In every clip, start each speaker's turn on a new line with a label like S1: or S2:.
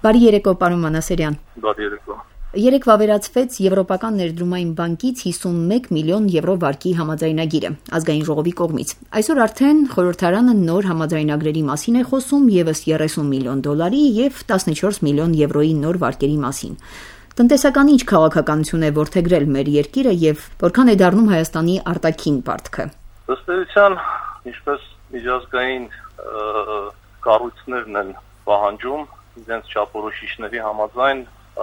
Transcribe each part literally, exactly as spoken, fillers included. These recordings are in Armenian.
S1: Բարի երեկո, պարոն Մանասերյան։
S2: Բարի երեկո։
S1: Երեկ վավերացվեց Եվրոպական ներդրումային բանկից հիսունմեկ միլիոն եվրո վարկի համաձայնագիրը ազգային ժողովի կողմից։ Այսօր արդեն խորհրդարանը նոր համաձայնագրերի մասին է խոսում ևս երեսուն միլիոն դոլարի եւ տասնչորս միլիոն եվրոյի նոր վարկերի մասին։ Տնտեսական ինչ քաղաքականություն է որդեգրել մեր երկիրը եւ որքան է դառնում Հայաստանի արտաքին պարտքը։
S2: Ըստ էության, ինչպես միջազգային կառույցներն են պահանջում, իրենց չափորոշիչների համաձայն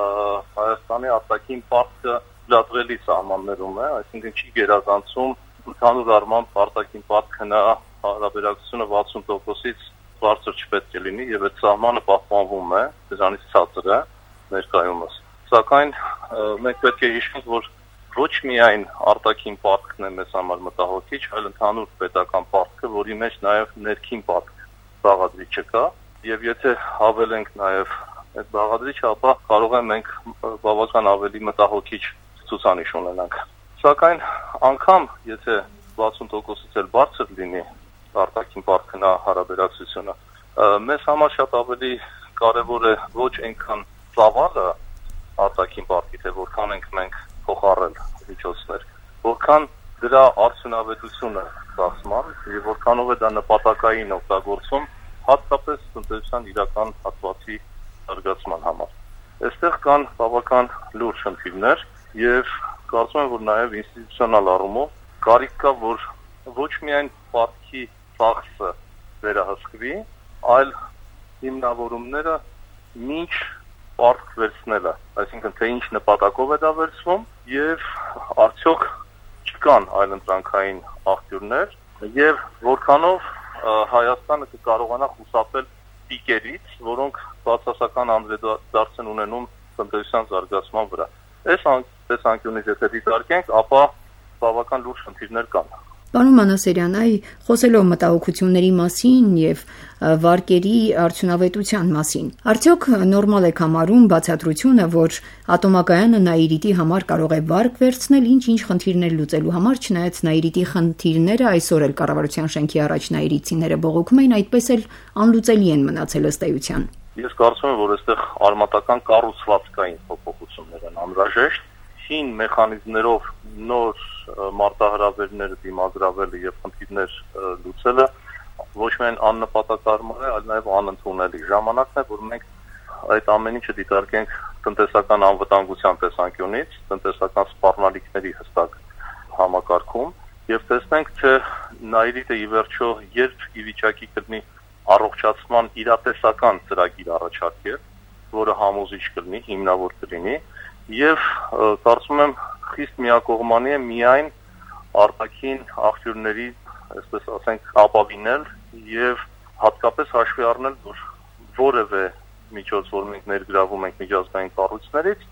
S2: Հայաստանի արտաքին պարտքը լրացվելի սահմաններում է, այսինքն չի գերազանցում ընդհանուր առմամբ արտաքին պարտքը նա հարաբերակցությունը վաթսուն տոկոսից բարձր չպետք է լինի եւ այդ սահմանը պահպանվում է, դրանից ցածր է ներկայումս։ Սակայն մենք պետք է հիշենք, որ ոչ միայն արտաքին պարտքն է մեզ համար մտահոգիչ, այլ ընդհանուր պետական պարտքը, որի մեջ նաեւ ներքին պարտք բաղադրիչը կա, եւ եթե հավելենք նաեւ այդ բաղադրիչը, ապա կարող է մենք բավական ավելի մտահոգիչ ցուցանիշ ունենանք։ Սակայն անգամ եթե վաթսուն տոկոսից էլ բարձր լինի արտաքին պարտքն հարաբերակցությունը, մեզ համար շատ ավելի կարևոր է ոչ այնքան ծավալը արտաքին պարտքի, թե որքան ենք մենք փոխառել միջոցներ, որքան դրա արդյունավետությունը ծախսման եւ որքանով է դա նպատակային օգտագործում հատկապես տնտեսության իրական հատվածի զարգացման համար։ Այստեղ կան բավական լուրջ խնդիրներ եւ կարծում եմ, որ նաեւ ինստիտուցիոնալ առումով կարիք կա, որ ոչ միայն պարտքի ծախսը վերահսկվի, այլ հիմնավորումները մինչ պարտք վերցնելը, այսինքն թե ինչ նպատակով է դա վերցվում եւ արդյոք չկան այլընտրանքային աղբյուրներ եւ որքանով Հայաստանը կկարողանա խուսափել պիկերից, որոնք բացասական անդրադարձ են ունենում տնտեսության զարգացման վրա։ Այս տեսանկյունից եթե դիտարկենք, ապա բավական լուրջ խնդիրներ կան։
S1: Պարոն Մանասերյան, այ խոսելով մտահոգությունների մասին եւ վարկերի արդյունավետության մասին, արդյոք նորմալ է համարում բացատրությունը, որ ատոմակայանը Նաիրիտի համար կարող է վարկ վերցնել ինչ-ինչ խնդիրներ լուծելու համար, չնայած Նաիրիտի խնդիրները այսօր էլ կառավարության շենքի առաջ նաիրիտցիները բողոքում էին, այդպես էլ անլուծելի են մնացել ըստ էության։
S2: Ես կարծում եմ, որ այստեղ արմատական կառուցվածքային փոփոխություններ են անհրաժեշտ, հին մեխանիզմներով նոր մարտահրավերները դիմադրավելը եւ խնդիրներ լուծելը ոչ միայն աննպատակարար է, այլ նաեւ անընդունելի։ Ժամանակն է, որ մենք այդ ամեն ինչը դիտարկենք տնտեսական անվտանգության տեսանկյունից, տնտեսական սպառնալիքների հստակ համակարգում եւ տեսնենք, թե Նաիրիտը ի վերջո երբ ի վիճակի կլինի առողջացման իրատեսական ծրագիր առաջարկել, որը համոզիչ կլինի, հիմնավոր կլինի եւ կարծում եմ խիստ միակողմանի է միայն արտաքին աղբյուրների, այսպես ասենք, ապավինել եւ հատկապես հաշվի առնել, որ որևէ միջոց, որ մենք ներգրավում ենք միջազգային կառույցներից,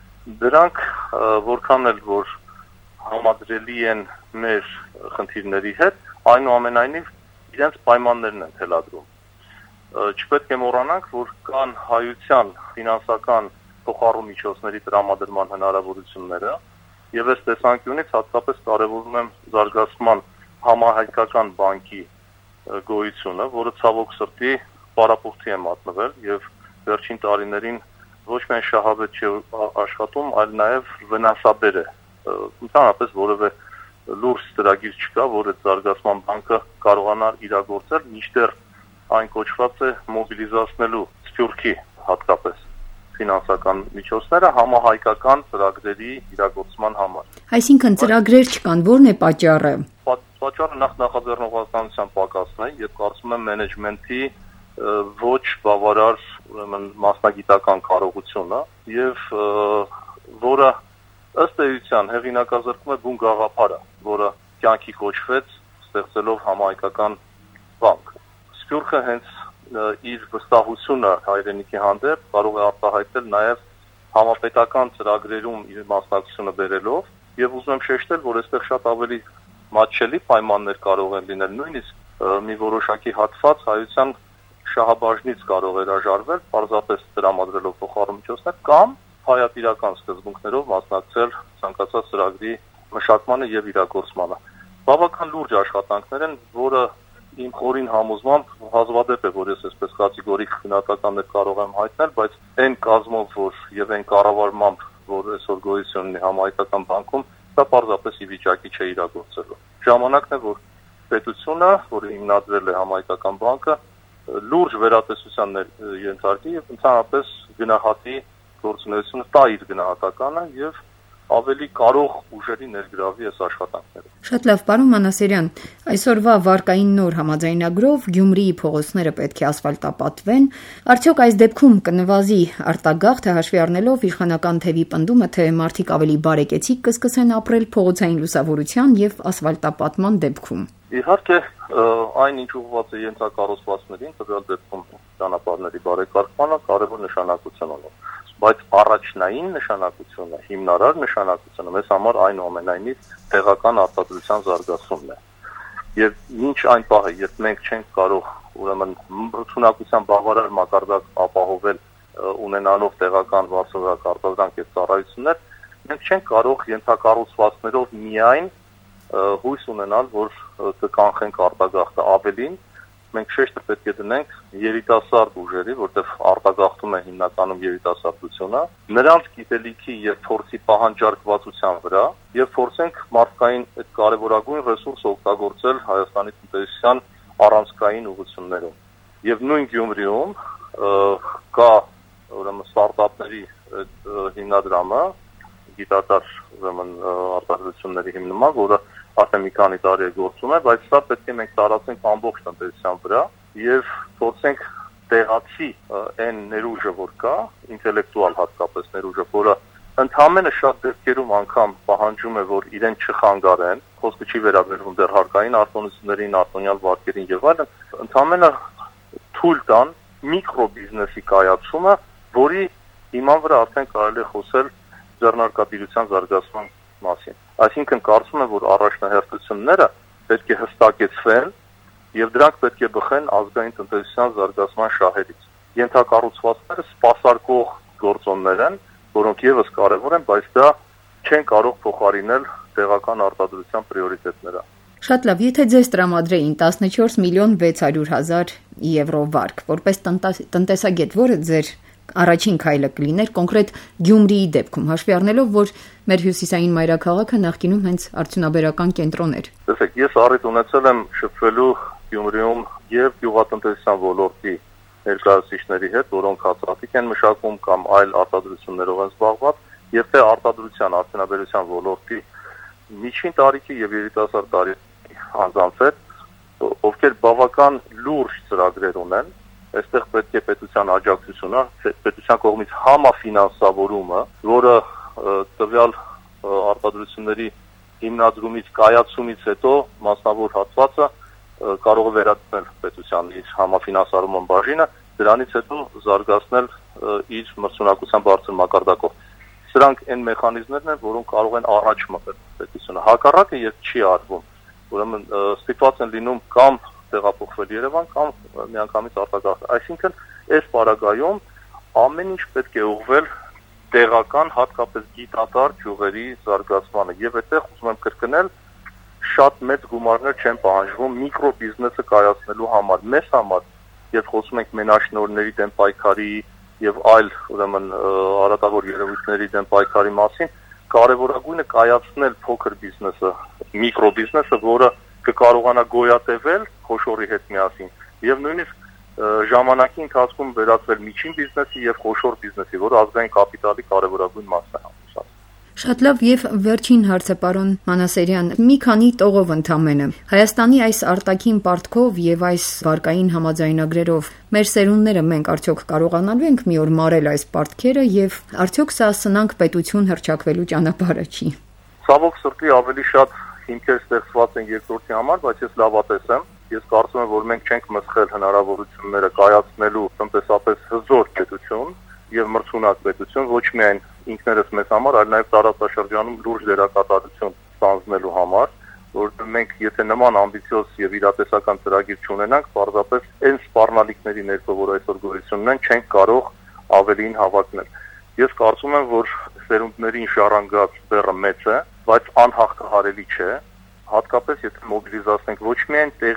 S2: դրանք որքան էլ որ համադրելի են մեր խնդիրների հետ, այնուամենայնիվ իրենց պայմաններն են թելադրում։ Չպետք է մոռանանք, որ կան հայության ֆինանսական փոխառու միջոցների տրամադրման հնարավորությունները եւ այս տեսանկյունից հատկապես կարևորում եմ զարգացման համահայկական բանկի գոյությունը, որը ցավոք սրտի պարապուրտի է մատնվել եւ վերջին տարիներին ոչ միայն շահավետ չի աշխատում, այլ նաեւ վնասաբեր է։ Ընդհանրապես որևէ լուրջ ծրագիր չկա, որ այդ զարգացման բանկը կարողանար իրագործել, մինչդեռ այն կոչված է մոբիլիզացնելու Սփյուռքի հատկապես ֆինանսական միջոցները համահայկական ծրագրերի իրագործման համար։
S1: Այսինքն ծրագրեր չկան, ո՞րն է պատճառը։
S2: Պատճառը նախ նախաձեռնողականության պակասն է եւ կարծում եմ մենեջմենթի ոչ բավարար, ուրեմն մասնագիտական կարողությունը եւ որը ըստ էության հեղինակազրկում է բուն գաղափարը, որը կյանքի կոչվեց ստեղծելով համահայկական բանկ։ Սփյուռքը հենց իր վստահությունը հայրենիքի հանդեպ կարող է արտահայտել նաև համապետական ծրագրերում իր մասնակցությունը բերելով եւ ուզում եմ շեշտել, որ այստեղ շատ ավելի մատչելի պայմաններ կարող են լինել, նույնիսկ մի որոշակի հատված հայության շահաբաժնից կարող է հրաժարվել, պարզապես տրամադրելով փոխառու միջոցներ կամ հայատիրական սկզբունքներով մասնակցել ցանկացած ծրագրի մշակմանը եւ իրագործմանը։ Բավական լուրջ աշխատանքներ են, որը իմ խորին համոզմամբ հազվադեպ է, որ ես այսպես կատեգորիկ գնահատականներ կարող եմ հայտնել, բայց այն կազմով, որ եւ այն կառավարմամբ, որ այսօր գոյություն ունի Համահայկական բանկում, դա պարզապես ի վիճակի չէ իրագործելու։ Ժամանակն է, որ պետությունը, որը հիմնադրել է Համահայկական բանկը, լուրջ վերատեսության ենթարկի եւ ընդհանրապես գնահատի գործունեությունը, տա իր գնահատականը եւ ավելի կարող ուժերի ներգրավի այս աշխատանքները։
S1: Շատ լավ, պարոն Մանասերյան, այսօրվա վարկային նոր համաձայնագրով Գյումրիի փողոցները պետք է ասֆալտապատվեն, արդյոք այս դեպքում կնվազի արտագաղթը հաշվի առնելով իշխանական թևի պնդումը, թե մարդիկ ավելի բարեկեցիկ կսկսեն ապրել փողոցային լուսավորության եւ ասֆալտապատման դեպքում։
S2: Իհարկե, այն ինչ ուղղված է ենթակառուցվածքներին, տվյալ դեպքում ճանապարհների բարեկարգմանը կարևոր նշանակություն ունի, բայց առաջնային նշանակությունը, հիմնարար նշանակությունը մեզ համար այնուամենայնիվ տեղական արտադրության զարգացումն է։ Եւ ինչ այն պահը, երբ մենք չենք կարող ուրեմն մրցունակության բավարար մակարդակ ապահովել ունենալով տեղական վարձողակ արտադրանք եւ ծառայություններ, մենք չենք կարող ենթակառուցվածքներով միայն հույս ունենալ, որ կկանխենք արտագաղթը, ավելին մենք շեշտը պետք է դնենք երիտասարդ ուժերի, որտեղ արտագաղթում է հիմնականում երիտասարդությունը, նրանց գիտելիքի եւ փորձի պահանջարկվածության վրա եւ փորձենք մարդկային այդ կարեւորագույն ռեսուրսը օգտագործել Հայաստանի տնտեսության առանցքային ուղղություններում։ Եվ նույն Գյումրիում կա ուրեմն ստարտափների հիմնադրամը, գիտատար ուրեմն արտադրությունների հիմնումը, որը արդեն մի քանի տարի է գործում է, բայց սա պետք է մենք տարածենք ամբողջ տնտեսության վրա եւ փորձենք տեղացի այն ներուժը, որ կա, ինտելեկտուալ հատկապես ներուժը, որը ընդհանրապես շատ դեպքերում անգամ պահանջում է, որ իրեն չխանգարեն, խոսքը չի վերաբերվում դեռ հարկային արտոնություններին, արտոնյալ վարկերին եւ այլն, ընդհանրապես թույլ տան միկրոբիզնեսի կայացումը, որի հիման վրա արդեն կարելի է խոսել ձեռնարկատիրության զարգացման մասին։ Այսինքն կարծում եմ, որ առաջնահերթությունները պետք է հստակեցվեն եւ դրանք պետք է բխեն ազգային տնտեսության զարգացման շահերից։ Ենթակառուցվածքները սպասարկող գործոններ են, որոնք եւս կարեւոր են, բայց դա չեն կարող փոխարինել տեղական արտադրության պրիորիտետները։
S1: Շատ լավ, եթե ձեզ տրամադրեին տասնչորս միլիոն վեց հարյուր հազար եվրո վարկ, որպես տնտեսագետ, որը ձեր առաջին քայլը կլիներ կոնկրետ Գյումրիի դեպքում, հաշվի առնելով, որ մեր հյուսիսային մայրաքաղաքը նախկինում հենց արդյունաբերական կենտրոն էր։
S2: Տեսեք, ես առիթ ունեցել եմ շփվելու Գյումրիում եւ գյուղատնտեսության ոլորտի ներկայացուցիչների հետ, որոնք հացառատիկ են մշակում կամ այլ արտադրություններով են զբաղված, եւ թե արտադրության, արդյունաբերության ոլորտի միջին տարիքի եւ երիտասարդ տարիքի անձանց հետ, ովքեր բավական լուրջ ծրագրեր ունեն, այստեղ պետք է պետության աջակցությունը, պետության կողմից համաֆինանսավորումը, որը տվյալ արտադրությունների հիմնադրումից, կայացումից հետո մասնավոր հատվածը կարող է վերադարձնել պետության իր համաֆինանսավորման բաժինը, դրանից հետո զարգացնել իր մրցունակության բարձր մակարդակով։ Սրանք այն մեխանիզմներն են, որոնք կարող են առաջ մղել պետությունը։ Հակառակը երբ չի արվում, ուրեմն ստիպված են լինում կամ տեղափոխվել Երևան կամ միանգամից արտագաղթ։ Այսինքն, այս պարագայում ամեն ինչ պետք է ուղղվել տեղական, հատկապես գիտատար ճյուղերի զարգացմանը։ Եվ այդտեղ ուզում եմ կրկնել, շատ մեծ գումարներ չեն պահանջվում միկրոբիզնեսը կայացնելու համար։ Մեզ համար, երբ խոսում ենք մենաշնորհների դեմ պայքարի եւ այլ ուրեմն արատավոր երևույթների դեմ պայքարի մասին, կարևորագույնը կայացնել փոքր բիզնեսը, միկրոբիզնեսը, որը կկարողանա գոյատևել խոշորի հետ միասին եւ նույնիսկ ժամանակի ընթացքում վերածվել միջին բիզնեսի եւ խոշոր բիզնեսի, որը ազգային կապիտալի կարևորագույն մասն է հանդիսանում։
S1: Շատ լավ, եւ վերջին հարցը, պարոն Մանասերյան, մի քանի տողով ընդամենը Հայաստանի այս արտաքին պարտքով եւ այս վարկային համաձայնագրերով մեր սերունդները մենք արդյոք կարողանալու ենք մի օր մարել այս պարտքերը եւ արդյոք սա սնանք պետություն հռչակվելու ճանապարհը չի։
S2: Ցավոք սրտի ավելի շատ հիմքեր ստեղծված են երկրորդի համար, բայց ես լավատես եմ։ Ես կարծում եմ, որ մենք չենք մսխել հնարավորությունները կայացնելու տնտեսապես հզոր պետություն եւ մրցունակ պետություն, ոչ միայն ինքներս մեզ համար, այլ նաեւ տարածաշրջանում լուրջ դերակատարություն ստանձնելու համար, որովհետեւ մենք եթե նման ամբիցիոզ եւ իրատեսական ծրագիր չունենանք, պարզապես այն սպառնալիքների ներքո, որ այսօր գոյություն ունեն, չենք կարող ավելին հավակնել։ Ես կարծում եմ, որ սերունդներին շարանգած բեռը մեծ է, բայց անհաղթահարելի չէ, հատկապես եթե մոբիլիզացնենք ոչ միայն տեղի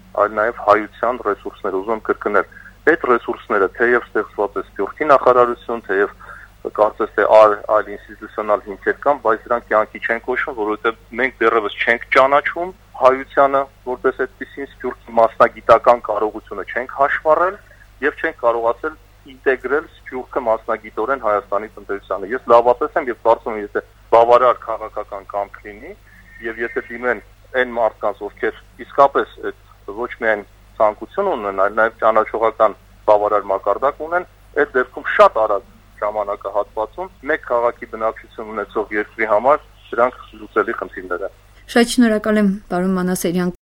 S2: այլ նաև հայության ռեսուրսները, ուզում եմ կրկնել, այդ ռեսուրսները թեև ստեղծված է Սփյուռքի նախարարություն, թեև կարծես թե այլ ինստիտուցիոնալ հիմքեր կան, բայց դրանք կյանքի չեն կոչվում, որովհետև մենք դեռևս չենք ճանաչում հայությանը որպես այդպիսին, Սփյուռքի մասնագիտական կարողությունը չենք հաշվառել եւ չենք կարողացել ինտեգրել Սփյուռքը մասնագիտորեն Հայաստանի տնտեսությանը։ Ես լավատես եմ եւ կարծում եմ, եթե բավարար քաղաքական կամք լինի եւ եթե դիմեն այն մարդկանց, ովքեր իսկապես այդ ոչ միայն ցանկություն ունեն, այլ նաեւ ճանաչողական բավարար մակարդակ ունեն, այդ դեպքում շատ արագ ժամանակահատվածում մեկ քաղաքի բնակչություն ունեցող երկրի համար դրանք լուծելի խնդիրներ են։
S1: Շատ շնորհակալ եմ, պարոն Մանասերյան։